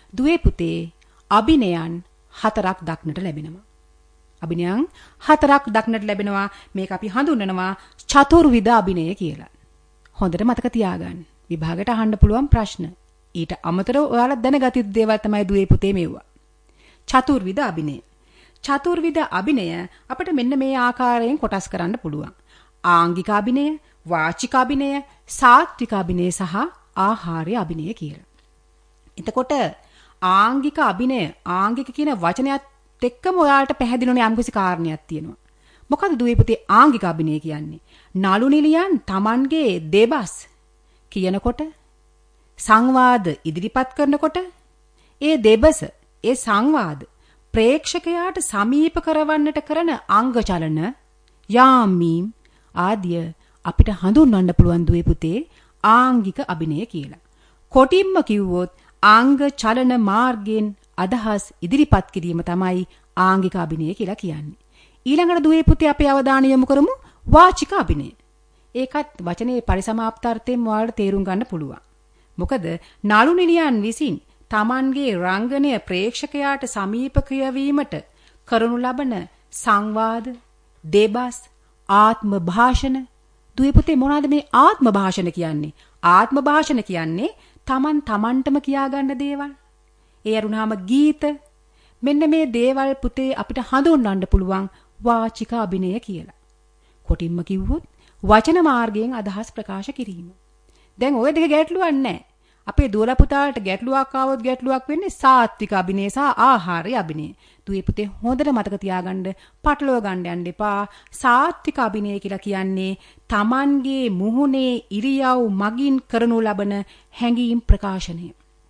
දුවේ පුතේ අභිනයන් 4ක් දක්නට ලැබෙනවා. අභිනයන් 4ක් දක්නට ලැබෙනවා. මේක අපි හඳුන්වනවා චතුර්විධ අභිනය කියලා. හොඳට මතක තියාගන්න. විභාගයට අහන්න පුළුවන් ප්‍රශ්න. ඊට අමතරව ඔයාලා දැනගත යුතු දේවල් තමයි දුවේ පුතේ මේවා. චතුර්විධ අභිනය. චතුර්විධ අභිනය අපිට මෙන්න මේ ආකාරයෙන් කොටස් කරන්න පුළුවන්. ආංගික අභිනය, වාචික අභිනය, සාත්වික අභිනය සහ ආහාරය අභිනය කියලා. එතකොට ආංගික අභිනය, ආංගික කියන වචනයත් එක්කම ඔයාලට පැහැදිලි වෙන යම්කිසි කාරණයක් තියෙනවා. මොකද දුවේ පුතේ ආංගික අභිනය කියන්නේ? නළු නිලියන් Tamanගේ දෙබස් කියනකොට, සංවාද ඉදිරිපත් කරනකොට ඒ දෙබස, ඒ සංවාද ප්‍රේක්ෂකයාට සමීප කරවන්නට කරන අංග චලන, යාමීම් ආදිය අපිට හඳුන්වන්න පුළුවන් දුවේ පුතේ ආංගික අභිනය කියලා. කොටින්ම කිව්වොත් ආංග චලන මාර්ගයෙන් අදහස් ඉදිරිපත් කිරීම තමයි ආංගික අභිනය කියලා කියන්නේ. ඊළඟට දුවේ පුතේ අපේ අවධානය යොමු කරමු වාචික අභිනය. ඒකත් වචනේ පරිසමාප්තාර්ථයෙන් ඔයාලට තේරුම් ගන්න පුළුවන්. මොකද නළු නිලියන් විසින් Tamanගේ රංගනය ප්‍රේක්ෂකයාට සමීප කියවීමට කරනු ලබන සංවාද, දෙබස්, ආත්ම භාෂණ. දුවේ පුතේ මොනවාද මේ ආත්ම භාෂණ කියන්නේ? ආත්ම භාෂණ කියන්නේ Tamanටම කියාගන්න දේවල්. ඒ අරුණාම ගීත. මෙන්න මේ දේවල් පුතේ අපිට හඳුන්වන්න පුළුවන් වාචික අභිනය කියලා. කොටින්ම කිව්වොත් වචන මාර්ගයෙන් අදහස් ප්‍රකාශ කිරීම. දැන් ඔය දෙක ගැටලුවක් නැහැ. අපේ දුවලා පුතාලට ගැටලුවක් ආවොත් ගැටලුවක් වෙන්නේ සාත්වික අභිනය සහ ආහාරය අභිනය. දුවේ පුතේ හොඳට මතක තියාගන්න, පටලව ගන්න යන්න එපා. සාත්වික අභිනය කියලා කියන්නේ Tamanගේ මුහුණේ ඉරියව් මගින් කරනු ලබන හැඟීම් ප්‍රකාශනය.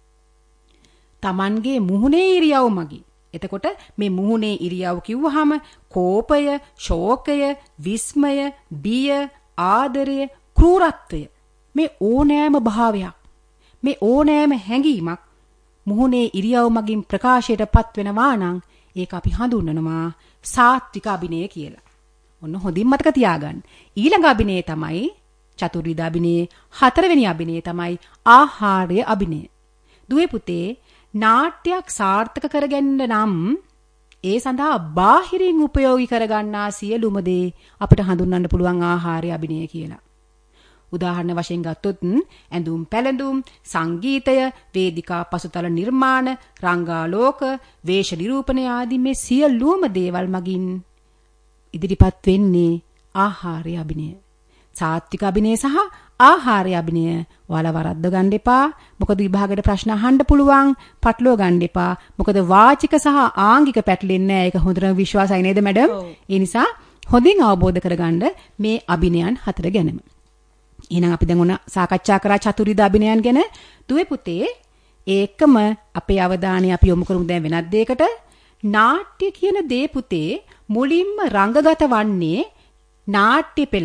Tamanගේ මුහුණේ ඉරියව් මගින්. එතකොට මේ මුහුණේ ඉරියව් කිව්වහම කෝපය, ශෝකය, විස්මය, බිය, ආදරය, ක්‍රූරත්වය, මේ ඕනෑම භාවයක්, මේ ඕනෑම හැඟීමක් මුහුණේ ඉරියව් මගින් ප්‍රකාශයටපත් වෙනවා නම් ඒක අපි හඳුන්වනවා සාත්වික අභිනය කියලා. ඔන්න හොඳින් මතක තියාගන්න. ඊළඟ අභිනය තමයි චතුර්විධ අභිනය. 4වෙනි අභිනය තමයි ආහාරය අභිනය. දුවේ පුතේ නාට්‍යයක් සාර්ථක කරගන්න නම් ඒ සඳහා බාහිරින් උපයෝගී කරගන්නා සියලුම දේ අපිට හඳුන්වන්න පුළුවන් ආහාරය අභිනය කියලා. උදාහරණ වශයෙන් ගත්තොත් ඇඳුම් පැළඳුම්, සංගීතය, වේදිකා පසුතල නිර්මාණ, රංගාලෝක, වේශ නිරූපණය ආදී මේ සියලුම දේවල් මගින් ඉදිරිපත් වෙන්නේ ආහාරය අභිනය. සාත්වික අභිනය සහ ආහාරය අභිනය ඔයාලා වරද්ද ගන්න එපා. මොකද විභාගයට ප්‍රශ්න අහන්න පුළුවන්. පටලව ගන්න එපා. මොකද වාචික සහ ආංගික පැටලෙන්නේ නැහැ. ඒක හොඳටම විශ්වාසයි නේද මැඩම්? ඒ නිසා හොඳින් අවබෝධ කරගන්න මේ අභිනයන් 4 ගැනම. එහෙනම් අපි දැන් සාකච්ඡා කරා චතුර්විධ අභිනයන් ගැන. දුවේ පුතේ ඒකම අපේ අවධානය අපි යොමු කරමු දැන් වෙනත් දෙයකට. නාට්‍ය කියන දේ පුතේ මුලින්ම රංගගත වන්නේ නාට්‍ය පෙළ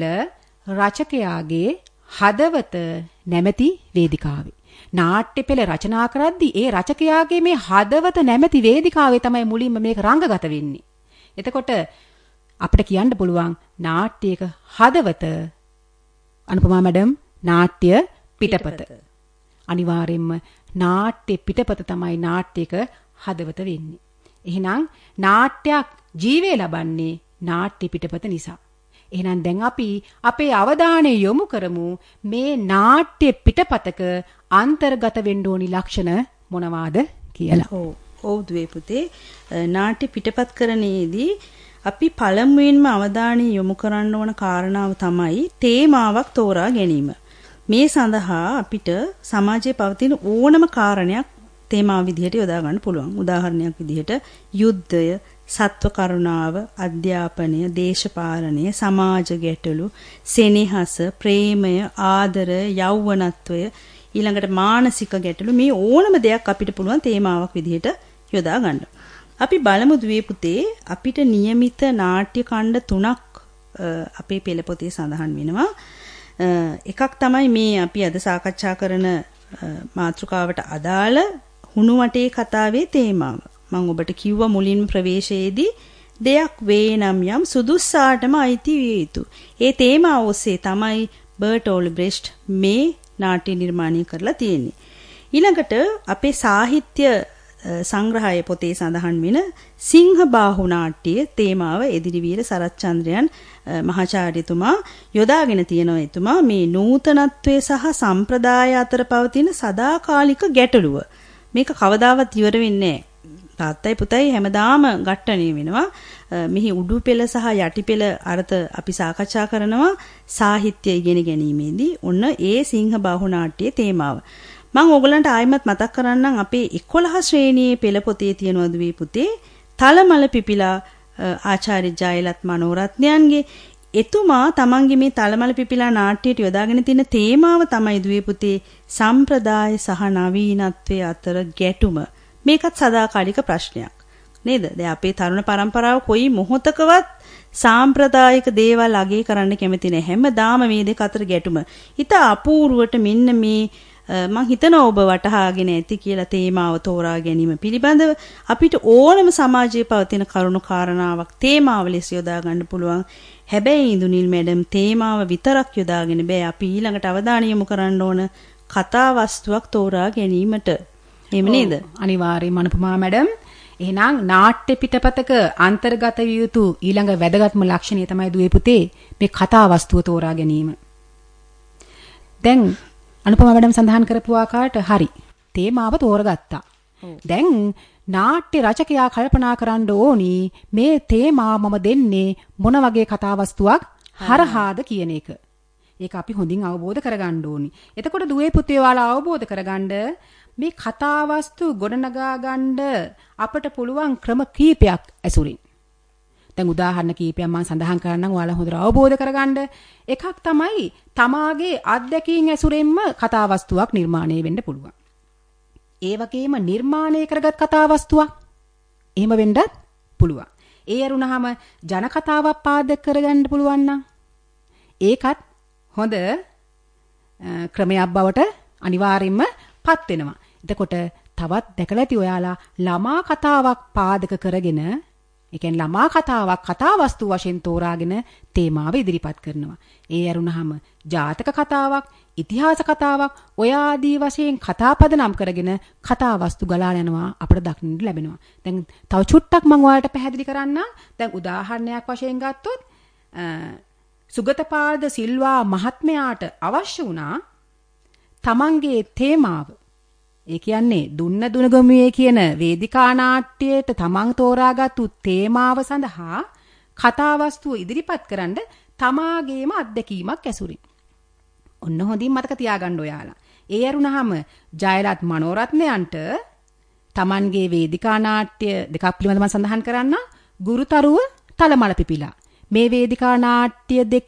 රචකයාගේ හදවත නැමැති වේදිකාවේ. නාට්‍ය පෙළ රචනා කරද්දී ඒ රචකයාගේ මේ හදවත නැමැති වේදිකාවේ තමයි මුලින්ම මේක රංගගත වෙන්නේ. එතකොට අපිට කියන්න පුළුවන් නාට්‍යයක හදවත අනුපමා මැඩම් නාට්‍ය පිටපත. අනිවාර්යයෙන්ම නාට්‍ය පිටපත තමයි නාට්‍යයක හදවත වෙන්නේ. එහෙනම් නාට්‍යයක් ජීවය ලබන්නේ නාට්‍ය පිටපත නිසා. එහෙනම් දැන් අපි අපේ අවධානය යොමු කරමු මේ නාට්‍ය පිටපතක අන්තර්ගත වෙන්න ඕනි ලක්ෂණ මොනවාද කියලා. ඔව් දුවේ පුතේ නාට්‍ය පිටපත් කරන්නේදී අපි පළමුවෙන්ම අවධානය යොමු කරන්න ඕන කාරණාව තමයි තේමාවක් තෝරා ගැනීම. මේ සඳහා අපිට සමාජයේ පවතින ඕනම කාරණයක් තේමාව විදිහට යොදා ගන්න පුළුවන්. උදාහරණයක් විදිහට යුද්ධය, සත්ව කරුණාව, අධ්‍යාපනය, දේශපාලනය, සමාජ ගැටලු, සෙනෙහස, ප්‍රේමය, ආදරය, යෞවනත්වය, ඊළඟට මානසික ගැටලු, මේ ඕනම දෙයක් අපිට පුළුවන් තේමාවක් විදිහට යොදා ගන්න. අපි බලමු දුවේ පුතේ අපිට નિયમિત නාට්‍ය ඛණ්ඩ 3ක් අපේ පෙළ පොතේ සඳහන් වෙනවා. එකක් තමයි මේ අපි අද සාකච්ඡා කරන මාතෘකාවට අදාළ හුණු වටේ කතාවේ තේමාව. මම ඔබට කිව්වා මුලින්ම ප්‍රවේශයේදී දෙයක් වේ නම් යම් සුදුස්සාටම අයිති විය යුතු. ඒ තේමාව ඔස්සේ තමයි බර්ටෝල්ට් බ්‍රෙෂ්ට් මේ නාට්‍ය නිර්මාණය කරලා තියෙන්නේ. ඊළඟට අපේ සාහිත්‍ය සංග්‍රහය පොතේ සඳහන් වෙන සිංහ බාහු නාට්‍යයේ තේමාව එදිරිවීර සරච්චන්ද්‍රයන් මහාචාර්යතුමා යොදාගෙන තියෙනවා. එතුමා මේ නූතනත්වයේ සහ සම්ප්‍රදාය අතර පවතින සදාකාලික ගැටලුව මේක කවදාවත් ඉවර වෙන්නේ නැහැ. තාත්තයි පුතයි හැමදාම ගැටණේ වෙනවා. මෙහි උඩු පෙළ සහ යටි පෙළ අර්ථ අපි සාකච්ඡා කරනවා සාහිත්‍ය ඉගෙන ගැනීමේදී. ඔන්න ඒ සිංහ බාහු නාට්‍යයේ තේමාව. මම ඕගලන්ට ආයිමත් මතක් කරන්නම් අපේ 11 ශ්‍රේණියේ පෙළ පොතේ තියෙනවා දුවේ පුතේ තලමල පිපිලා ආචාර්ය ජයලත් මනෝරත්නයන්ගේ එතුමා තමන්ගේ මේ තලමල පිපිලා නාට්‍යයට යොදාගෙන තියෙන තේමාව තමයි දුවේ පුතේ සම්ප්‍රදාය සහ නවීනත්වයේ අතර ගැටුම. මේකත් සදාකාලික ප්‍රශ්නයක් නේද? දැන් අපේ තරුණ පරම්පරාව කොයි මොහොතකවත් සාම්ප්‍රදායික දේවල් අගය කරන්න කැමති නැහැ. හැමදාම මේ දෙක අතර ගැටුම. ඊට අපූර්වට මෙන්න මේ මම හිතනවා ඔබ වටහාගෙන ඇති කියලා තේමාව තෝරා ගැනීම පිළිබඳව අපිට ඕනම සමාජයේ පවතින කරුණු කාරණාවක් තේමාව ලෙස යොදා ගන්න පුළුවන්. හැබැයි ඉඳුනිල් මැඩම් තේමාව විතරක් යොදාගෙන බෑ. අපි ඊළඟට අවධානය යොමු කරන්න ඕන කතා වස්තුවක් තෝරා ගැනීමට. එහෙම නේද? අනිවාර්යයෙන්ම අනුපමා මැඩම්. එහෙනම් නාට්‍ය පිටපතක අන්තර්ගත විය යුතු ඊළඟ වැදගත්ම ලක්ෂණය තමයි දුවේ පුතේ මේ කතා වස්තුව තෝරා ගැනීම. දැන් අනුපමා මැඩම් සඳහන් කරපු ආකාරයට හරි තේමාව තෝරගත්තා. දැන් නාට්‍ය රචකයා කල්පනා කරන්න ඕනි මේ තේමාව මම දෙන්නේ මොන වගේ කතා වස්තුවක් හරහාද කියන එක. ඒක අපි හොඳින් අවබෝධ කරගන්න ඕනි. එතකොට දුවේ පුතේ ඔයාලා අවබෝධ කරගන්න මේ කතා වස්තු ගොඩනගා ගන්න අපට පුළුවන් ක්‍රම කීපයක් ඇසුරින්. දැන් උදාහරණ කීපයක් මම සඳහන් කරන්නම් ඔයාලා හොඳට අවබෝධ කරගන්න. එකක් තමයි තමාගේ අත්දැකීම් ඇසුරෙන්ම කතා වස්තුවක් නිර්මාණය වෙන්න පුළුවන්. ඒ වගේම නිර්මාණය කරගත් කතා වස්තුවක් එහෙම වෙන්නත් පුළුවන්. ඒ අරුණාම ජන කතාවක් පාදක කරගන්න පුළුවන් නම් ඒකත් හොඳ ක්‍රමයක් බවට අනිවාර්යයෙන්ම පත් වෙනවා. එතකොට තවත් දැකලා ඇති ඔයාලා ළමා කතාවක් පාදක කරගෙන ඒ කියන්නේ ළමා කතාවක් කතා වස්තු වශයෙන් තෝරාගෙන තේමාව ඉදිරිපත් කරනවා. ඒ අරුණාම ජාතක කතාවක්, ඉතිහාස කතාවක් ඔය ආදී වශයෙන් කතාපද නම් කරගෙන කතා වස්තු ගලා යනවා අපිට දක්නට ලැබෙනවා. දැන් තව චුට්ටක් මම ඔයාලට පැහැදිලි කරන්නම්. දැන් උදාහරණයක් වශයෙන් ගත්තොත් සුගතපාද සිල්වා මහත්මයාට අවශ්‍ය වුණා තමන්ගේ තේමාව ඒ කියන්නේ දුන්න දුනගමුවේ කියන වේදිකා නාට්‍යයට තමන් තෝරාගත්තු තේමාව සඳහා කතාවස්තුව ඉදිරිපත් කරන්න තමාගේම අත්දැකීමක් ඇසුරින්. ඔන්න හොඳින් මතක තියාගන්න ඔයාලා. ඒ අරුණාම ජයලත් මනෝරත්නයන්ට තමන්ගේ වේදිකා නාට්‍ය දෙකක් පිළිබඳව මම සඳහන් කරන්න. ගුරුතරුව තලමල පිපිලා. මේ වේදිකා නාට්‍ය දෙක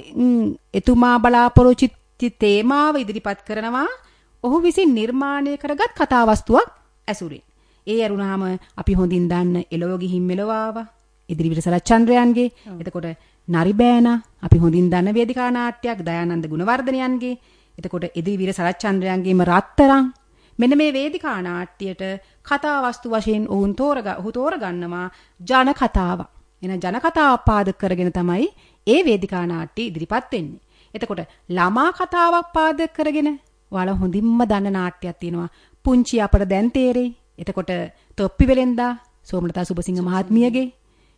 එතුමා බලාපොරොත්තු තේමාව ඉදිරිපත් කරනවා ඔහු විසින් නිර්මාණය කරගත් කතාවස්තුවක් ඇසුරින්. ඒ අරුණාම අපි හොඳින් දන්න එළව ගිහින් මෙලව ආවා ඉදිරිවිර සරච්චන්ද්‍රයන්ගේ. එතකොට නරිබෑනා අපි හොඳින් දන්න වේදිකා නාට්‍යයක් දයානන්ද ගුණවර්ධනයන්ගේ. එතකොට ඉදිරිවිර සරච්චන්ද්‍රයන්ගේම රත්තරන්. මෙන්න මේ වේදිකා නාට්‍යයට කතාවස්තු වශයෙන් ඔහු තෝරගන්නවා ජන කතාවක්. එන ජන කතාවක් පාදක කරගෙන තමයි ඒ වේදිකා නාට්‍ය ඉදිරිපත් වෙන්නේ. එතකොට ළමා කතාවක් පාදක කරගෙන ඔයාලා හොඳින්ම දන්න නාට්‍යයක් තියෙනවා පුංචි අපට දැන් තේරෙයි. එතකොට තොප්පි වෙලෙන්දා සෝමලතා සුබසිංහ මහත්මියගේ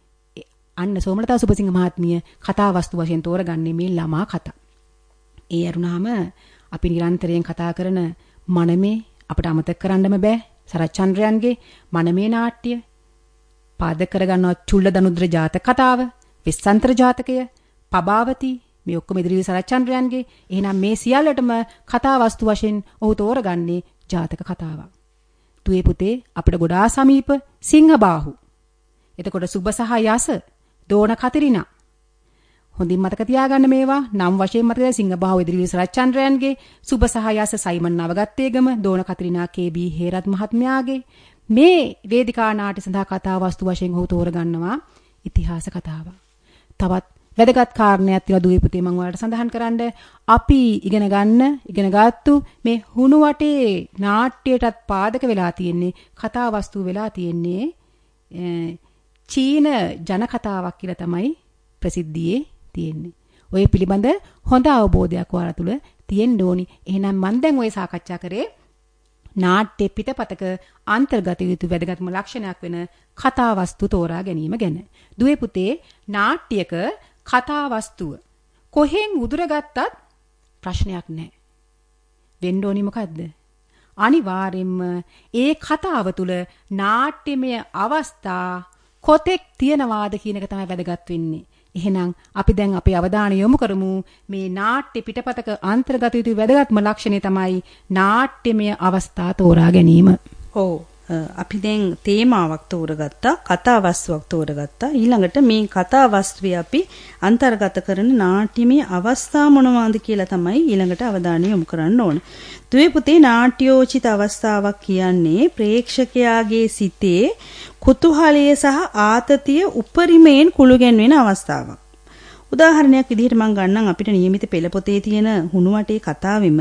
අන්න සෝමලතා සුබසිංහ මහත්මිය කතා වස්තු වශයෙන් තෝරගන්නේ මේ ළමා කතා. ඒ අරුණාම අපි නිරන්තරයෙන් කතා කරන මනමේ අපිට අමතක කරන්නම බෑ සරච්චන්ද්‍රයන්ගේ මනමේ නාට්‍ය පාදක කරගන්නවා චුල්ලදනුද්‍ර ජාතක කතාව, විස්සන්තර ජාතකය, පබාවති මේ ඔක්කොම ඉදිරියේ සරච්චන්ද්‍රයන්ගේ. එහෙනම් මේ සියල්ලටම කතා වස්තු වශයෙන් ඔහු තෝරගන්නේ ජාතක කතාවක්. තුේ පුතේ අපිට ගොඩාක් සමීප සිංහබාහු. එතකොට සුබ සහ යස, දෝණ කතිරිනා. හොඳින් මතක තියාගන්න මේවා. නම් වශයෙන් මතකද සිංහබාහු ඉදිරියේ සරච්චන්ද්‍රයන්ගේ, සුබ සහ යස සයිමන් නවගත්තේගම, දෝණ කතිරිනා කේ.බී. හේරත් මහත්මයාගේ. මේ වේදිකා නාට්‍ය සඳහා කතා වස්තු වශයෙන් ඔහු තෝරගන්නවා ඉතිහාස කතාවක්. තවත් වැදගත් කාරණයක් තියෙනවා දුවේ පුතේ මම ඔයාලට සඳහන් කරන්න. අපි ඉගෙන ගත්තු මේ හුණු වටේ නාට්‍යයටත් පාදක වෙලා තියෙන්නේ කතා වස්තු වෙලා තියෙන්නේ චීන ජන කතාවක් කියලා තමයි ප්‍රසිද්ධියේ තියෙන්නේ. ඔය පිළිබඳ හොඳ අවබෝධයක් ඔයාලා තුල තියෙන්න ඕනි. එහෙනම් මම දැන් ඔය සාකච්ඡා කරේ නාට්‍ය පිටපතක අන්තර්ගත යුතු වැදගත්ම ලක්ෂණයක් වෙන කතා වස්තු තෝරා ගැනීම ගැන. දුවේ පුතේ නාට්‍යයක කතා වස්තුව කොහෙන් උදුරගත්තත් ප්‍රශ්නයක් නැහැ. වෙන්න ඕනි මොකද්ද? අනිවාර්යෙන්ම ඒ කතාව තුළ නාට්‍යමය අවස්ථා කොතෙක් තියනවාද කියන එක තමයි වැදගත් වෙන්නේ. එහෙනම් අපි දැන් අපේ අවධානය යොමු කරමු මේ නාට්‍ය පිටපතක අන්තර්ගත යුතු වැදගත්ම ලක්ෂණය තමයි නාට්‍යමය අවස්ථා තෝරා ගැනීම. ඔව්. අපි දැන් තේමාවක් තෝරගත්තා, කතා වස්තුවක් තෝරගත්තා. ඊළඟට මේ කතා වස්තුවේ අපි අන්තර්ගත කරන නාට්‍යමය අවස්ථා මොනවාද කියලා තමයි ඊළඟට අවධානය යොමු කරන්න ඕන. දුවේ පුතේ නාට්‍යෝචිත අවස්ථාවක් කියන්නේ ප්‍රේක්ෂකයාගේ සිතේ කුතුහලය සහ ආතතිය උපරිමයෙන් කුළුගැන්වෙන අවස්ථාවක්. උදාහරණයක් විදිහට මම ගන්නම් අපිට නියමිත පෙළ පොතේ තියෙන හුණුවටේ කතාවෙම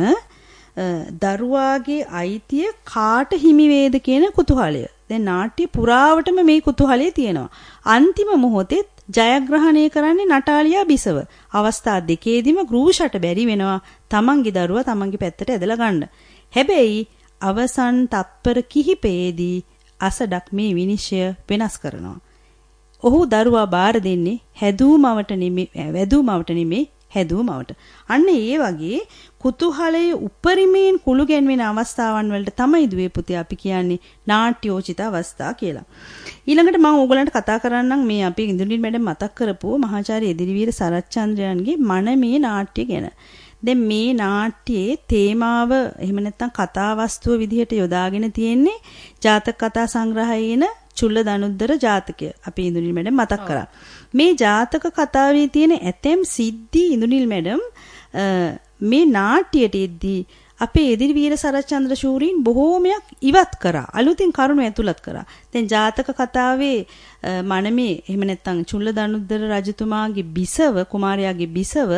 දරුවාගේ අයිතිය කාට හිමි වේද කියන කුතුහලය. දැන් නාට්‍ය පුරාවටම මේ කුතුහලය තියෙනවා. අන්තිම මොහොතේ ජයග්‍රහණය කරන්නේ නටාලියා බිසව. අවස්ථා දෙකේදීම ග්‍රූෂට බැරි වෙනවා තමන්ගේ දරුවා තමන්ගේ පැත්තට ඇදලා ගන්න. හැබැයි අවසන් තත්පර කිහිපයේදී අසඩක් මේ විනිශ්චය වෙනස් කරනවා. ඔහු දරුවා බාර දෙන්නේ හැදූමවට නෙමෙයි හැදූමවට. අන්න ඒ වගේ කුතුහලයේ උපරිමයෙන් කුළු ගැන්වෙන අවස්ථාවන් වලට තමයි දුවේ පුතේ අපි කියන්නේ නාට්‍යෝචිත අවස්ථා කියලා. ඊළඟට මම ඕගලන්ට කතා කරන්නම් මේ අපි ඉන්දුනිල් මැඩම් මතක් කරපු මහාචාර්ය එදිරිවීර සරච්චන්ද්‍රයන්ගේ මනමේ නාට්‍ය ගැන. දැන් මේ නාට්‍යයේ තේමාව එහෙම නැත්නම් කතා වස්තුව විදිහට යොදාගෙන තියෙන්නේ ජාතක කතා සංග්‍රහයේන චුල්ල දනුද්දර ජාතකය. අපි ඉන්දුනිල් මැඩම් මතක් කරා. මේ ජාතක කතාවේ තියෙන ඇතැම් සිද්ධි ඉන්දුනිල් මැඩම් මේ නාට්‍යයට එද්දී අපේ එදිරිවීර සරච්චන්ද්‍ර ශූරීන් බොහෝමයක් ඉවත් කරා. අලුතින් කරුණු ඇතුළත් කරා. දැන් ජාතක කතාවේ මනමේ එහෙම නැත්නම් චුල්ල දනුද්දර රජතුමාගේ බිසව කුමාරයාගේ බිසව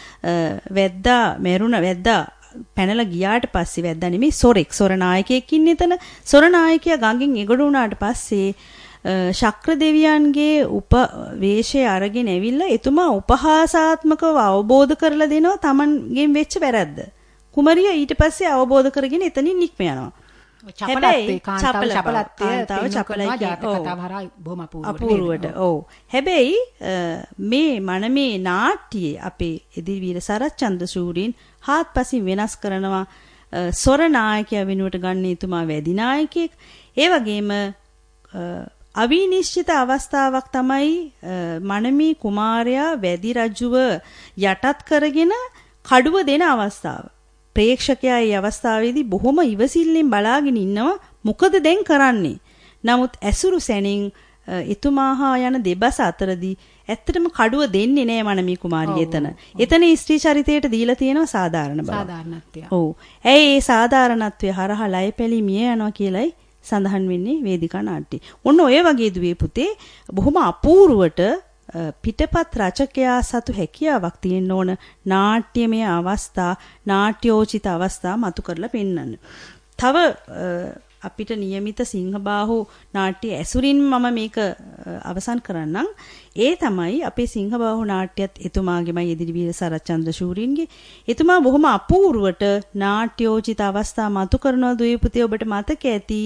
වැද්දා පැනලා ගියාට පස්සේ වැද්දා නෙමෙයි සොර නායකයෙක් ඉන්නේ එතන. සොර නායකයා ගඟෙන් එගොඩ වුණාට පස්සේ ශක්‍ර දෙවියන්ගේ උපවේශය අරගෙන ඇවිල්ලා එතුමා උපහාසාත්මකව අවබෝධ කරලා දෙනවා Tamanගෙන් වෙච්ච වැරද්ද. කුමරිය ඊට පස්සේ අවබෝධ කරගෙන එතනින් නික්ම යනවා. හැබැයි මේ මනමේ නාට්‍යයේ අපේ එදිරිවීර සරච්චන්ද්‍ර ශූරීන් හාත්පසින් වෙනස් කරනවා. සොර නායකයා වෙනුවට ගන්න එතුමා වැදි නායකයෙක්. ඒ වගේම අවිනිශ්චිත අවස්ථාවක් තමයි මනමේ කුමාරයා වැදි රජුව යටත් කරගෙන කඩුව දෙන අවස්ථාව. ප්‍රේක්ෂකයා මේ අවස්ථාවේදී බොහොම ඉවසිල්ලෙන් බලාගෙන ඉන්නවා මොකද දැන් කරන්නේ. නමුත් ඇසුරු සැනින් එතුමා හා යන දෙබස අතරදී ඇත්තටම කඩුව දෙන්නේ නෑ මනමේ කුමාරිය එතන. එතන ස්ත්‍රී චරිතයට දීලා තියෙනවා සාධාරණ බව. සාධාරණත්වය. ඔව්. ඇයි ඒ සාධාරණත්වය හරහා ලයපැලි මිය යනවා කියලයි සඳහන් වෙන්නේ වේදිකා නාට්‍යයේ. ඔන්න ඔය වගේ දුවේ පුතේ බොහොම අපූර්වට පිටපත් රචකයා සතු හැකියාවක් තියෙන්න ඕන නාට්‍යමය අවස්ථා, නාට්‍යෝචිත අවස්ථා මතු කරලා පෙන්වන්න. තව අපිට નિયમિત සිංහබාහු නාට්‍ය ඇසුරින් මම මේක අවසන් කරන්නම්. ඒ තමයි අපේ සිංහබාහු නාට්‍යයත් එතුමාගේමයි එදිරිවීර සරච්චන්ද්‍ර ශූරීන්ගේ. එතුමා බොහොම අපූර්වට නාට්‍යෝචිත අවස්ථා මතු කරනවා දුවේ පුතේ. ඔබට මතක ඇති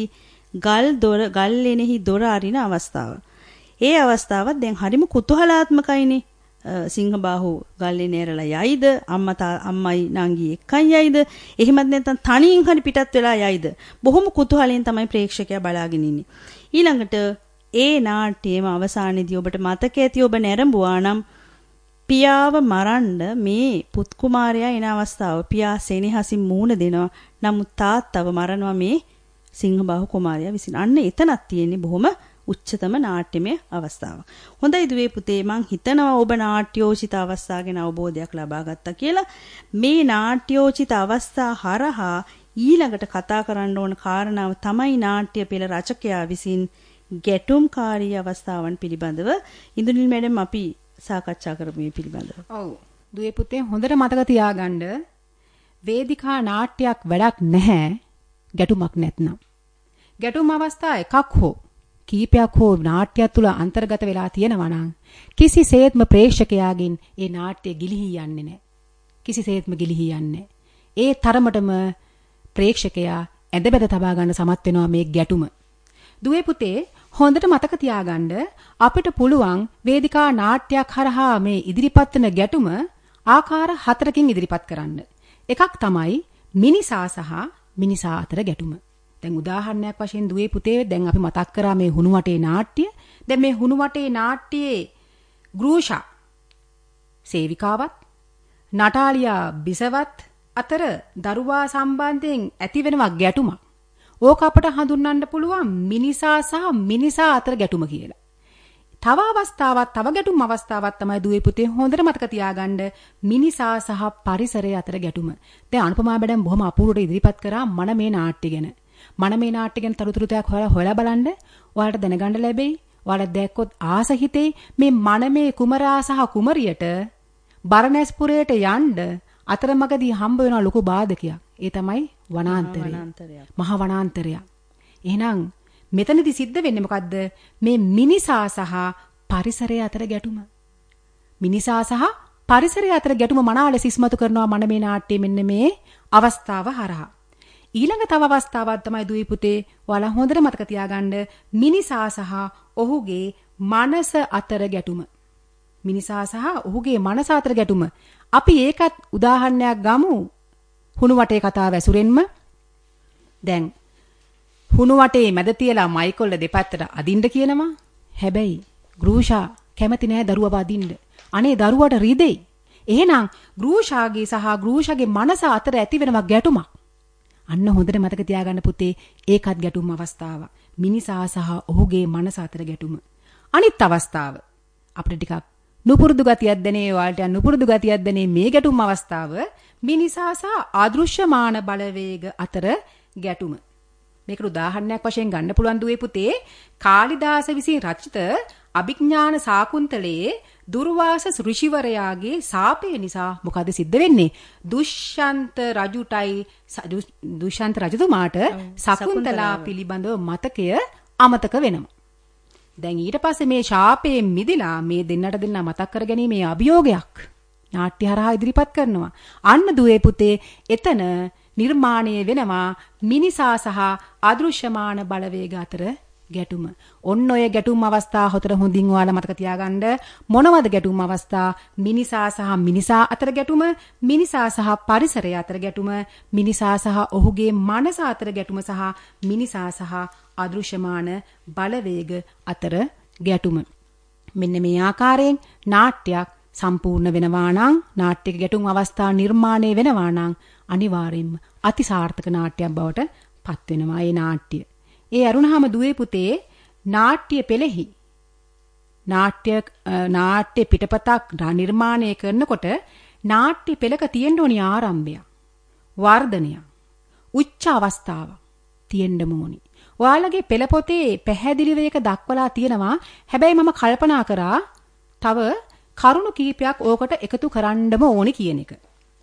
ගල් එනෙහි දොර අරින අවස්ථාව. ඒ අවස්ථාවත් දැන් හරිම කුතුහලාත්මකයිනේ. සිංහබාහු ගල්ලේ නෑරලා යයිද? අම්මයි නංගි එක්කන් යයිද? එහෙමත් නැත්නම් තනියෙන් හරි පිටත් වෙලා යයිද? බොහොම කුතුහලයෙන් තමයි ප්‍රේක්ෂකයා බලාගෙන ඉන්නේ. ඊළඟට ඒ නාට්‍යයේම අවසානයේදී ඔබට මතක ඇති ඔබ නැරඹුවා නම් පියාව මරන්න මේ පුත් කුමාරයා එන අවස්ථාව. පියා සෙනෙහසින් මූණ දෙනවා. නමුත් තාත්තව මරනවා මේ සිංහබාහු කුමාරයා විසින්. අන්න එතනක් තියෙන්නේ බොහොම උච්චතම නාට්‍යමය අවස්ථාවක්. හොඳයි දුවේ පුතේ, මං හිතනවා ඔබ නාට්‍යෝචිත අවස්ථා ගැන අවබෝධයක් ලබා ගත්තා කියලා. මේ නාට්‍යෝචිත අවස්ථා හරහා ඊළඟට කතා කරන්න ඕන කාරණාව තමයි නාට්‍ය පෙළ රචකයා විසින් ගැටුම්කාරී අවස්ථාවන් පිළිබඳව ඉන්දුනිල් මැඩම් අපි සාකච්ඡා කරමු මේ පිළිබඳව. ඔව් දුවේ පුතේ හොඳට මතක තියාගන්න වේදිකා නාට්‍යයක් වැඩක් නැහැ ගැටුමක් නැත්නම්. ගැටුම් අවස්ථා එකක් හෝ කීපයක් හෝ නාට්‍යය තුළ අන්තර්ගත වෙලා තියෙනවා නම් කිසිසේත්ම ප්‍රේක්ෂකයාගෙන් ඒ නාට්‍ය ගිලිහි යන්නේ නැහැ. කිසිසේත්ම ගිලිහි යන්නේ නැහැ. ඒ තරමටම ප්‍රේක්ෂකයා ඇඳබැද තබා ගන්න සමත් වෙනවා මේ ගැටුම. දුවේ පුතේ හොඳට මතක තියාගන්න අපිට පුළුවන් වේදිකා නාට්‍යයක් හරහා මේ ඉදිරිපත් වෙන ගැටුම ආකාර 4කින් ඉදිරිපත් කරන්න. එකක් තමයි මිනිසා සහ මිනිසා අතර ගැටුම. දැන් උදාහරණයක් වශයෙන් දුවේ පුතේ දැන් අපි මතක් කරා මේ හුණු වටේ නාට්‍ය. දැන් මේ හුණු වටේ නාට්‍යයේ ග්‍රූෂා සේවිකාවත් නටාලියා බිසවත් අතර දරුවා සම්බන්ධයෙන් ඇති වෙනවා ගැටුමක්. ඕක අපට හඳුන්වන්න පුළුවන් මිනිසා සහ මිනිසා අතර ගැටුම කියලා. තව අවස්ථාවක් තව ගැටුම් අවස්ථාවක් තමයි දුවේ පුතේ හොඳට මතක තියාගන්න මිනිසා සහ පරිසරය අතර ගැටුම. දැන් අනුපමා බඩම් බොහොම අපූර්වට ඉදිරිපත් කරා මනමේ නාට්‍ය ගැන. මනමේ නාට්‍ය ගැන තරුතුරු ටිකක් හොයලා බලන්න. ඔයාලට දැනගන්න ලැබෙයි. ඔයාලා දැක්කොත් ආස හිතේ මේ මනමේ කුමරා සහ කුමරියට බරණැස්පුරයට යන්න අතරමඟදී හම්බ වෙන ලොකු බාධකයක්. ඒ තමයි වනාන්තරය. මහා වනාන්තරය. එහෙනම් මෙතනදී සිද්ධ වෙන්නේ මොකද්ද? මේ මිනිසා සහ පරිසරය අතර ගැටුම. මිනිසා සහ පරිසරය අතර ගැටුම මනාල සිස්මතු කරනවා මනමේ නාට්‍යයේ මෙන්න මේ අවස්ථාව හරහා. ඊළඟ තව අවස්ථාවක් තමයි දුවේ පුතේ ඔයාලා හොඳට මතක තියාගන්න මිනිසා සහ ඔහුගේ මනස අතර ගැටුම. මිනිසා සහ ඔහුගේ මනස අතර ගැටුම. අපි ඒකත් උදාහරණයක් ගමු. හුණු වටේ කතාව ඇසුරෙන්ම. දැන් හුණු වටේ මැද තියලා මයිකොල්ල දෙපැත්තට අදින්න කියනවා. හැබැයි ග්‍රූෂා කැමති නෑ දරුවව අදින්න. අනේ දරුවට රිදෙයි. එහෙනම් ග්‍රූෂාගේ සහ ග්‍රූෂාගේ මනස අතර ඇති වෙනවා ගැටුමක්. අන්න හොඳට මතක තියාගන්න පුතේ ඒකත් ගැටුම් අවස්ථාවක්. මිනිසා සහ ඔහුගේ මනස අතර ගැටුම. අනිත් අවස්ථාව අපිට ටිකක් නුපුරුදු ගතියක් දැනේ ඔයාලට නුපුරුදු ගතියක් දැනේ මේ ගැටුම් අවස්ථාව මිනිසා සහ අදෘශ්‍යමාන බලවේග අතර ගැටුම. මේකට උදාහරණයක් වශයෙන් ගන්න පුළුවන් දුවේ පුතේ කාලිදාස විසින් රචිත අභිඥාන ශාකුන්තලයේ දුර්වාස ඍෂිවරයාගේ සාපය නිසා මොකද සිද්ධ වෙන්නේ? දුෂ්යන්ත රජතුමාට ශකුන්තලා පිළිබඳව මතකය අමතක වෙනවා. දැන් ඊට පස්සේ මේ ශාපයෙන් මිදිලා මේ දෙන්නට මතක් කර ගැනීමේ අභියෝගයක් නාට්‍ය හරහා ඉදිරිපත් කරනවා. අන්න දුවේ පුතේ එතන නිර්මාණය වෙනවා මිනිසා සහ අදෘශ්‍යමාන බලවේග අතර ගැටුම. ඔන්න ඔය ගැටුම් අවස්ථා හතර හොඳින් ඔයාලා මතක තියාගන්න. මොනවද ගැටුම් අවස්ථා? මිනිසා සහ මිනිසා අතර ගැටුම, මිනිසා සහ පරිසරය අතර ගැටුම, මිනිසා සහ ඔහුගේ මනස අතර ගැටුම සහ මිනිසා සහ අදෘශ්‍යමාන බලවේග අතර ගැටුම. මෙන්න මේ ආකාරයෙන් නාට්‍යයක් සම්පූර්ණ වෙනවා නම්, නාට්‍යක ගැටුම් අවස්ථා නිර්මාණය වෙනවා නම් අනිවාර්යෙන්ම අතිසාර්ථක නාට්‍යයක් බවට පත් වෙනවා මේ නාට්‍ය. ඒ අරුණහම දුවේ පුතේ නාට්‍ය පෙළෙහි නාට්‍ය පිටපතක් නිර්මාණය කරනකොට නාට්‍ය පෙළක තියෙන්න ඕනි ආරම්භය, වර්ධනය, උච්ච අවස්ථාව තියෙන්න ඕනි. ඔයාලගේ පෙළ පොතේ පැහැදිලිව ඒක දක්වලා තියෙනවා. හැබැයි මම කල්පනා කරා තව කරුණු කීපයක් ඕකට එකතු කරන්නම ඕනි කියන එක.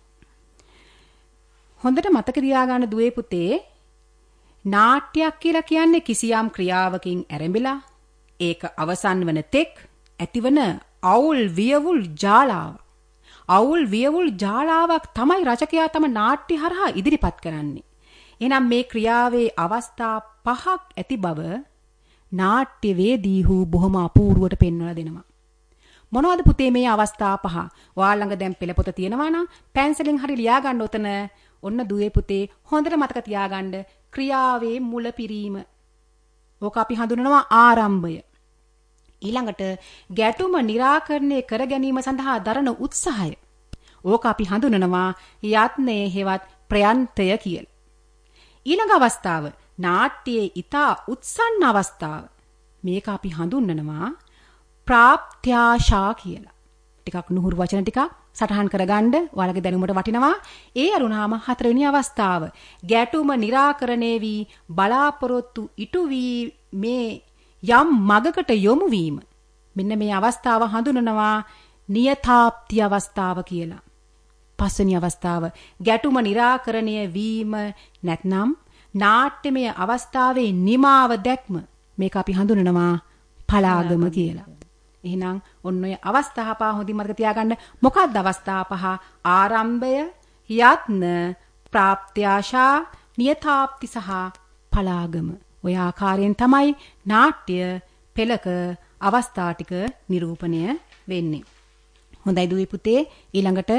හොඳට මතක තියාගන්න දුවේ පුතේ නාට්‍යයක් කියලා කියන්නේ කිසියම් ක්‍රියාවකින් ඇරඹිලා ඒක අවසන් වන තෙක් ඇතිවන අවුල් වියවුල් ජාලාව. අවුල් වියවුල් ජාලාවක් තමයි රචකයා තම නාට්‍ය හරහා ඉදිරිපත් කරන්නේ. එහෙනම් මේ ක්‍රියාවේ අවස්ථා 5ක් ඇති බව නාට්‍යවේදීහු බොහොම අපූර්වට පෙන්වලා දෙනවා. මොනවද පුතේ මේ අවස්ථා 5? ඔයාලා ළඟ දැන් පෙළ පොත තියෙනවා නම් පැන්සලෙන් හරි ලියා ගන්න උතන. ඔන්න දුවේ පුතේ හොඳට මතක තියාගන්න ක්‍රියාවේ මුල පිරීම. ඕක අපි හඳුනනවා ආරම්භය. ඊළඟට ගැටුම निराකරණය කර ගැනීම සඳහා දරන උත්සාහය. ඕක අපි හඳුනනවා යත්නයේ හෙවත් ප්‍රයන්තය කියලා. ඊළඟ අවස්ථාව නාට්‍යයේ ඊතා උත්සන්න අවස්ථාව. මේක අපි හඳුන්වනවා ප්‍රාප්ත්‍යාශා කියලා. ටිකක් නුහුරු වචන ටිකක් සටහන් කරගන්න ඔයාලගේ දැනුමට වටිනවා. ඒ අරුණාම 4 වෙනි අවස්ථාව ගැටුම निराකරණය වී බලාපොරොත්තු ඉටු වී මේ යම් මගකට යොමු වීම. මෙන්න මේ අවස්ථාව හඳුනනවා නියතාප්ති අවස්ථාව කියලා. 5 වෙනි අවස්ථාව ගැටුම निराකරණය වීම නැත්නම් නාට්‍යමය අවස්ථාවේ නිමාව දැක්ම. මේක අපි හඳුනනවා පලාගම කියලා. එහෙනම් ඔන්න ඔය අවස්ථා 5 හොඳින් මතක තියාගන්න. මොකක්ද අවස්ථා 5? ආරම්භය, යත්න, ප්‍රාප්ත්‍යාශා, නියතාප්ති සහ පලාගම. ඔය ආකාරයෙන් තමයි නාට්‍ය පෙළක අවස්ථා ටික නිරූපණය වෙන්නේ. හොඳයි දුවේ පුතේ, ඊළඟට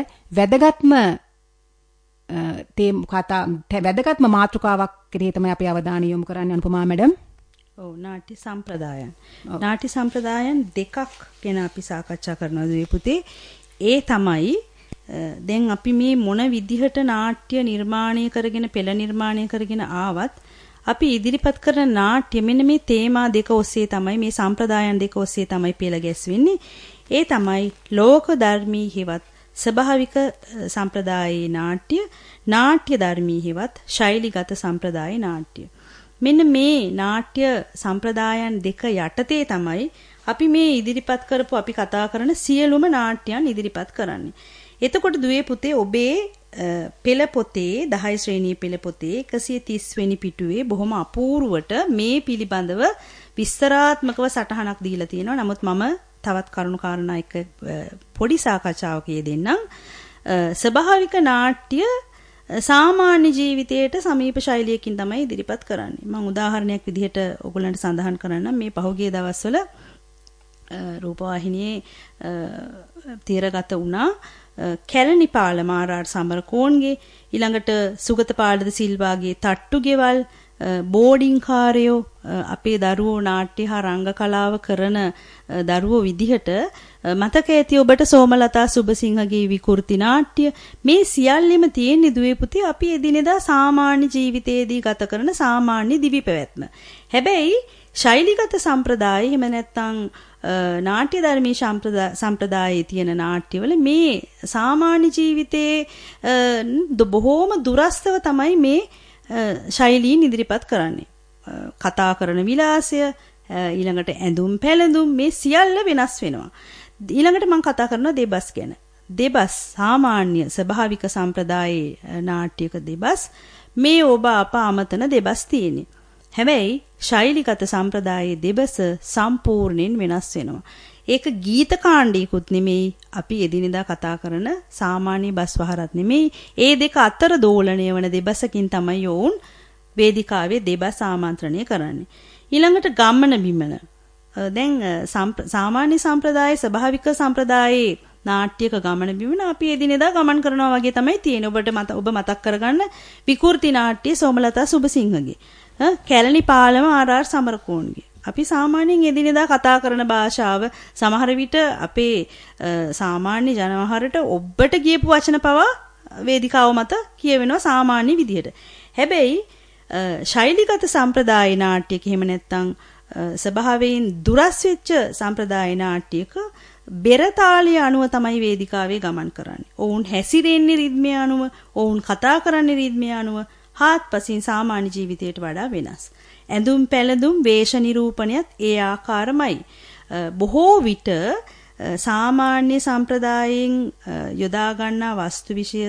වැදගත්ම මාතෘකාවක් කෙරෙහි තමයි අපි අවධානය යොමු කරන්නේ අනුපමා මැඩම්. ඔව්, නාට්‍ය සම්ප්‍රදායන්. නාට්‍ය සම්ප්‍රදායන් දෙකක් ගැන අපි සාකච්ඡා කරනවා දුවේ පුතේ. ඒ තමයි දැන් අපි මේ මොන විදිහට නාට්‍ය නිර්මාණය කරගෙන පෙළ නිර්මාණය කරගෙන ආවත් අපි ඉදිරිපත් කරන නාට්‍ය මෙන්න මේ තේමා දෙක ඔස්සේ තමයි, මේ සම්ප්‍රදායන් දෙක ඔස්සේ තමයි පෙළ ගැස්වෙන්නේ. ඒ තමයි ලෝක ධර්මී හෙවත් ස්වභාවික සම්ප්‍රදායේ නාට්‍ය, නාට්‍ය ධර්මී හෙවත් ශෛලිගත සම්ප්‍රදායේ නාට්‍ය. මෙන්න මේ නාට්‍ය සම්ප්‍රදායන් දෙක යටතේ තමයි අපි මේ ඉදිරිපත් කරපු අපි කතා කරන සියලුම නාට්‍යයන් ඉදිරිපත් කරන්නේ. එතකොට දුවේ පුතේ, ඔබේ පෙළ පොතේ 10 ශ්‍රේණියේ පෙළ පොතේ 130 වෙනි පිටුවේ බොහොම අපූර්වට මේ පිළිබඳව විස්තරාත්මකව සටහනක් දීලා තියෙනවා. නමුත් මම තවත් කරුණු කාරණා එක පොඩි සාකච්ඡාවක යෙදෙන්නම්. ස්වභාවික නාට්‍ය සාමාන්‍ය ජීවිතයට සමීප ශෛලියකින් තමයි ඉදිරිපත් කරන්නේ. මම උදාහරණයක් විදිහට ඔයගොල්ලන්ට සඳහන් කරන්නම්. මේ පහුගිය දවස්වල රූපවාහිනියේ තීරගත වුණා කැලණිපාල මාරාර් සමරකෝන්ගේ, ඊළඟට සුගත පාලද සිල්වාගේ තට්ටු ගෙවල්, බෝඩින් කාරයෝ, අපේ දරුවෝ නාට්‍ය හා රංග කලාව කරන දරුවෝ විදිහට මතක ඇති ඔබට සෝමලතා සුබසිංහගේ විකෘති නාට්‍ය. මේ සියල්ලෙම තියෙන දුවේ පුතේ අපි එදිනෙදා සාමාන්‍ය ජීවිතයේදී ගත කරන සාමාන්‍ය දිවි පැවැත්ම. හැබැයි ශෛලිගත සම්ප්‍රදාය එහෙම නැත්නම් නාට්‍ය ධර්මී සම්ප්‍රදායේ තියෙන නාට්‍යවල මේ සාමාන්‍ය ජීවිතයේ බොහෝම දුරස්තව තමයි මේ ශෛලීන් ඉදිරිපත් කරන්නේ. කතා කරන විලාසය, ඊළඟට ඇඳුම් පැළඳුම්, මේ සියල්ල වෙනස් වෙනවා. ඊළඟට මම කතා කරනවා දෙබස් ගැන. දෙබස් සාමාන්‍ය ස්වභාවික සම්ප්‍රදායේ නාට්‍යක දෙබස්, මේ ඔබ අප අමතන දෙබස් තියෙන්නේ. හැබැයි ශෛලිගත සම්ප්‍රදායේ දෙබස සම්පූර්ණයෙන් වෙනස් වෙනවා. ඒක ගීත කාණ්ඩයකුත් නෙමෙයි, අපි එදිනෙදා කතා කරන සාමාන්‍ය බස් වහරත් නෙමෙයි. ඒ දෙක අතර දෝලණය වන දෙබසකින් තමයි ඔවුන් වේදිකාවේ දෙබස් ආමන්ත්‍රණය කරන්නේ. ඊළඟට ගමන බිමන. දැන් සාමාන්‍ය සම්ප්‍රදායේ ස්වභාවික සම්ප්‍රදායේ නාට්‍යක ගමන බිමන අපි එදිනෙදා ගමන් කරනවා වගේ තමයි තියෙන්නේ. ඔබ මතක් කරගන්න විකෘති නාට්‍ය සෝමලතා සුබසිංහගේ, කැලණිපාලම ආර් සමරකෝන්ගේ. අපි සාමාන්‍යයෙන් එදිනෙදා කතා කරන භාෂාව සමහර විට අපේ සාමාන්‍ය ජනවහරට ඔබට කියපු වචන පවා වේදිකාව මත කියවෙනවා සාමාන්‍ය විදිහට. හැබැයි ශෛලිගත සම්ප්‍රදාය නාට්‍යක එහෙම නැත්නම් ස්වභාවයෙන් දුරස් වෙච්ච සම්ප්‍රදාය නාට්‍යක බෙර තාලය අනුව තමයි වේදිකාවේ ගමන් කරන්නේ. ඔවුන් හැසිරෙන්නේ රිද්මය අනුව, ඔවුන් කතා කරන්නේ රිද්මය අනුව, හාත්පසින් සාමාන්‍ය ජීවිතයට වඩා වෙනස්. ඇඳුම් පැළඳුම් වේශ නිරූපණයත් ඒ ආකාරමයි. බොහෝ විට සාමාන්‍ය සම්ප්‍රදායෙන් යොදා ගන්නා වස්තු විෂය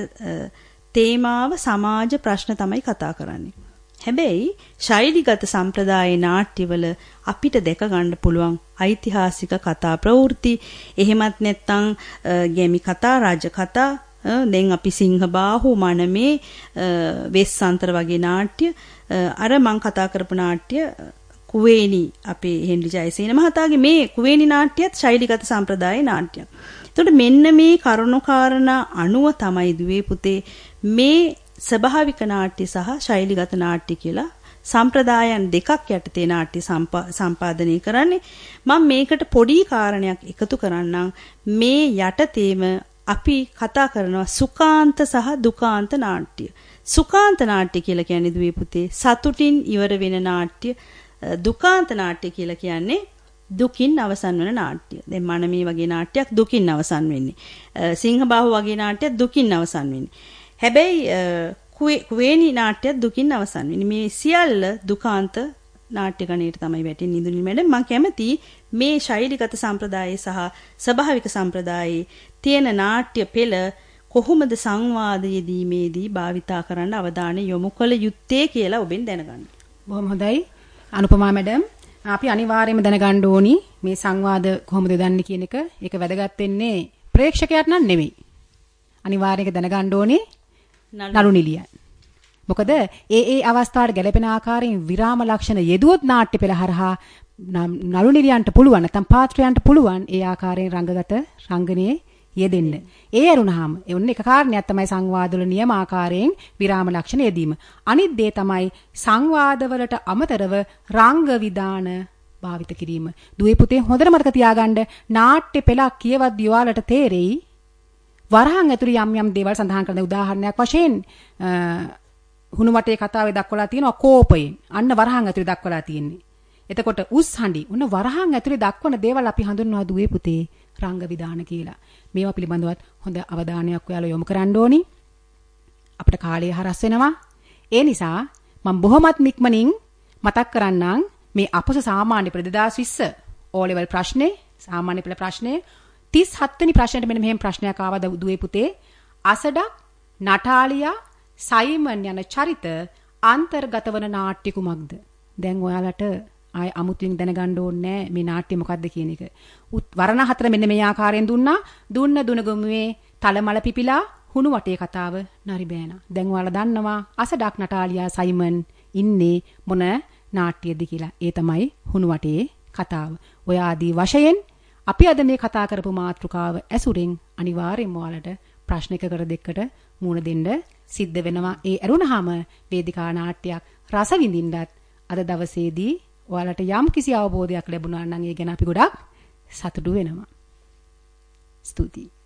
තේමාව සමාජ ප්‍රශ්න තමයි කතා කරන්නේ. හැබැයි ශෛලිගත සම්ප්‍රදායේ නාට්‍යවල අපිට දැක ගන්න පුළුවන් ඓතිහාසික කතා ප්‍රවෘත්ති, එහෙමත් නැත්නම් ගැමි කතා, රාජ කතා, දැන් අපි සිංහබාහු, මනමේ, වෙස්සන්තර වගේ නාට්‍ය, අර මං කතා කරපු නාට්‍ය කුවේණි අපේ හෙන්රි ජයසේන මහතාගේ මේ කුවේණි නාට්‍යයත් ශෛලිගත සම්ප්‍රදායේ නාට්‍යයක්. එතකොට මෙන්න මේ කරුණාකාරණා අනුව තමයි දුවේ පුතේ මේ ස්වභාවික නාට්‍ය සහ ශෛලිගත නාට්‍ය කියලා සම්ප්‍රදායන් දෙකක් යටතේ නාට්‍ය සම්පාදනය කරන්නේ. මම මේකට පොඩි කාරණයක් එකතු කරන්නම්. මේ යටතේම අපි කතා කරනවා සුඛාන්ත සහ දුකාන්ත නාට්‍ය. සුඛාන්ත නාට්‍ය කියලා කියන්නේ දුවේ පුතේ සතුටින් ඉවර වෙන නාට්‍ය. දුකාන්ත නාට්‍ය කියලා කියන්නේ දුකින් අවසන් වෙන නාට්‍ය. දැන් මනමේ වගේ නාට්‍යයක් දුකින් අවසන් වෙන්නේ. සිංහබාහු වගේ නාට්‍යයක් දුකින් අවසන් වෙන්නේ. හැබැයි කුවේණි නාට්‍යයක් දුකින් අවසන් වෙන්නේ. මේ සියල්ල දුකාන්ත නාට්‍ය ගණයට තමයි වැටෙන්නේ. ඉඳුනි මැඩම්, මම කැමති මේ ශෛලිගත සම්ප්‍රදායේ සහ ස්වභාවික සම්ප්‍රදායේ තියෙන නාට්‍ය පෙළ කොහොමද සංවාද යෙදීමේදී භාවිතා කරන්න අවධානය යොමු කළ යුත්තේ කියලා ඔබෙන් දැනගන්න. බොහොම හොඳයි අනුපමා මැඩම්. අපි අනිවාර්යයෙන්ම දැනගන්න ඕනි මේ සංවාද කොහොමද දන්නේ කියන එක. ඒක වැදගත් වෙන්නේ ප්‍රේක්ෂකයාට නම් නෙමෙයි. අනිවාර්යයෙන් දැනගන්න ඕනේ නළු නිලියන්. මොකද ඒ අවස්ථාවට ගැලපෙන ආකාරයෙන් විරාම ලක්ෂණ යෙදුවොත් නාට්‍ය පෙළ හරහා නළු නිලියන්ට පුළුවන් නැත්නම් පාත්‍රයන්ට පුළුවන් ඒ ආකාරයෙන් රංගනයේ යෙදෙන්න. ඒ ඇරුණාම ඔන්න එක කාරණයක් තමයි සංවාදවල නියම ආකාරයෙන් විරාම ලක්ෂණ යෙදීම. අනිත් දේ තමයි සංවාදවලට අමතරව රංග විදාන භාවිත කිරීම. දුවේ පුතේ හොඳට මතක තියාගන්න නාට්‍ය පෙළක් කියවද්දී ඔයාලට තේරෙයි වරහන් ඇතුළේ යම් දේවල් සඳහන් කරන උදාහරණයක් වශයෙන් හුණු වටේ කතාවේ දක්වලා තියෙනවා කෝපයෙන්. අන්න වරහන් ඇතුළේ දක්වලා තියෙන්නේ. එතකොට උස් හඬි උන වරහන් ඇතුළේ දක්වන දේවල් අපි හඳුන්වනවා දුවේ පුතේ රංග විදාන කියලා. මේවා පිළිබඳවත් හොඳ අවධානයක් ඔයාලා යොමු කරන්න ඕනි. අපිට කාලය හරස් වෙනවා. ඒ නිසා මම බොහොමත් නික්මනින් මතක් කරන්නම් මේ අපස සාමාන්‍ය පෙළ 2020 O level ප්‍රශ්නේ සාමාන්‍ය පෙළ ප්‍රශ්නේ 37 වෙනි ප්‍රශ්නෙට මෙන්න මෙහෙම ප්‍රශ්නයක් ආවා දුවේ පුතේ. අසඩක් නටාලියා සයිමන් යන චරිත අන්තර්ගත වන නාට්‍ය කුමක්ද? දැන් ඔයාලට ආය අමුතුවෙන් දැනගන්න ඕනේ මේ නාට්‍ය මොකක්ද කියන එක. වර්ණ හතර මෙන්න මේ ආකාරයෙන් දුන්නා. දුන්න දුනගමුවේ තලමල පිපිලා හුණු වටේ කතාව නරි බෑනා. දැන් ඔයාලා දන්නවා අසඩක් නටාලියා සයිමන් ඉන්නේ මොන නාට්‍යයේද කියලා. ඒ තමයි හුණු වටේ කතාව. ඔය ආදී වශයෙන් අපි අද මේ කතා කරපු මාතෘකාව ඇසුරින් අනිවාර්යයෙන්ම ඔයාලට ප්‍රශ්න එකකට දෙකකට මුහුණ දෙන්න සිද්ධ වෙනවා. ඒ ඇරුණාම වේදිකා නාට්‍යයක් රස විඳින්නත් අද දවසේදී ඔයාලට යම් කිසි අවබෝධයක් ලැබුණා නම් ඒ ගැන අපි ගොඩක් සතුටු වෙනවා. ස්තුතියි.